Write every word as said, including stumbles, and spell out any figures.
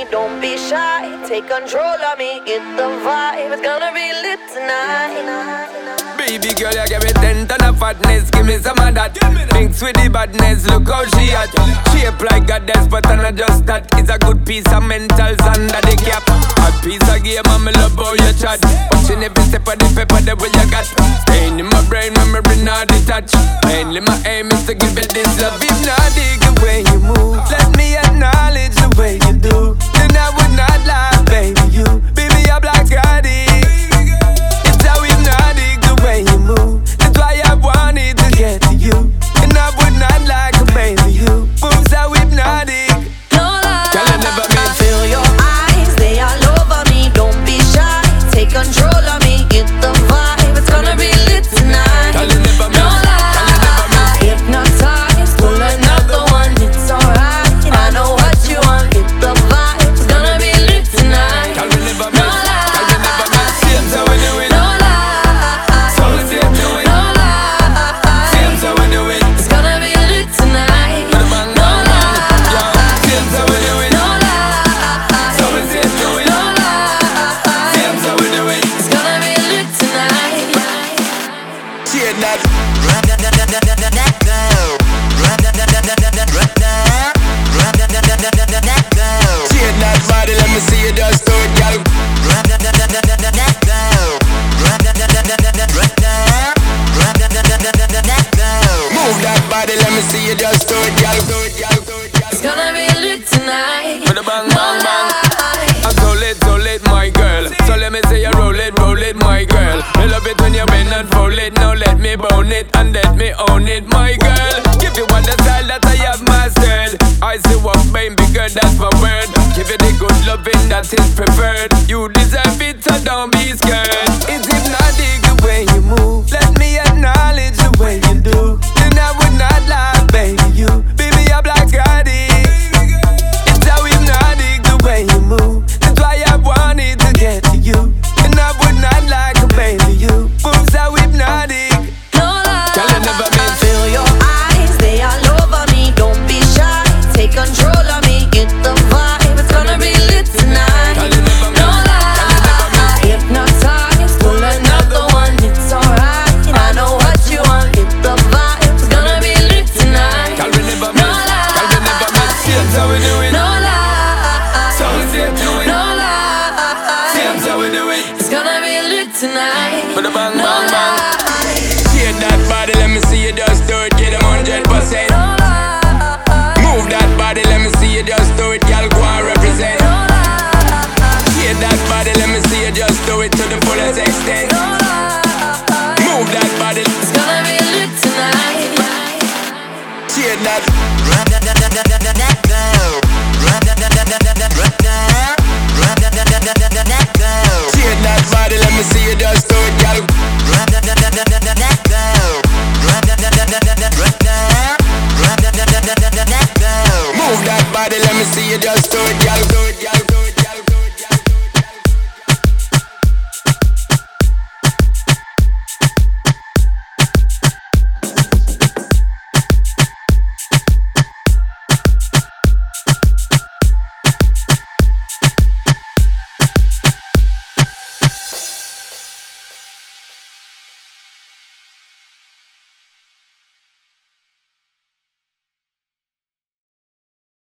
me, don't be shy. Take control of me, get the vibe. It's gonna be lit tonight. Baby girl, you give me ten ton of fatness, give me some of that. Mix with the badness, look how she at. Shape like a goddess, but I'm not just that. It's a good piece of mentals under the cap. A piece of game, I'm love how you chat. Watching every step of the paper, the way you got. Staying in my brain, memory not detached. Mainly my aim is to give you this love. If not dig the way you move, let me acknowledge the way you do. Then I would not lie, baby, you. Baby, I'm like Gotti. It's how hypnotic the way you move. That's why I wanted to get to you. And I would not like a baby, you. Moves how hypnotic. No lie, Girl, I never meant feel your eyes, they all over me. Don't be shy, take control of me, get the vibe. It's gonna be lit tonight. Girl, I never No meant lie, hypnotize, pull another one. It's alright, I know what you want. Get the vibe, it's gonna be lit tonight. Girl, I never No meant lie, Girl, I never meant Same so we do it. no lie, So we same do it. no lie. Same so we do it. It's gonna be lit tonight. Put 'em on, No on, on. Yo, lie, same so we do it. no lie, So we same do it. no lie. Same so we do it. It's gonna be lit tonight. Shit that. Shit that body, let me see you just do it, girl. Move that body, let me see you just do it, girl. Do it, girl. Do it, girl. It's gonna be lit tonight. With a bang, No bang, bang. lie. I'm so lit, so lit, my girl. So let me say you roll it, roll it, my girl. Me love it when you bend and fold it. Now let me bone it and let me own it, my girl. Give you all the style that I have mastered. I see what baby girl, that's my word. Give you the good loving that is preferred. You deserve it, so don't be scared. It's hypnotic the way you move. Let me acknowledge the way you do. Then I would not lie, baby, you. Baby, I'm like Gotti. It's how hypnotic the way you move. That's why I wanted to get to you. And I would not like a baby, you. Moves how hypnotic. No lie. Girl, I never meant Feel your eyes, they all over me. Don't be shy, take control of me, get the vibe. It's gonna be lit tonight. Girl, I never meant No lie, hypnotize, pull another one. It's alright, I know what you want. Get the vibe. It's gonna be lit tonight. Girl, we never No meant Girl, we never meant Same so we do it. No lie, So we same do it. no lie. Same so we do it. It's gonna be lit tonight. With a bang, No bang, bang. lie, Shake that body, let me see you just do it. Get them hundred percent. no lie, Move that body, let me see you just do it. Girl, go and represent. no lie, Shake that body, let me see you just do it to the fullest extent. no lie. Move that body. It's gonna be lit tonight. Shake that. Shake that body, let me see you just do it, girl.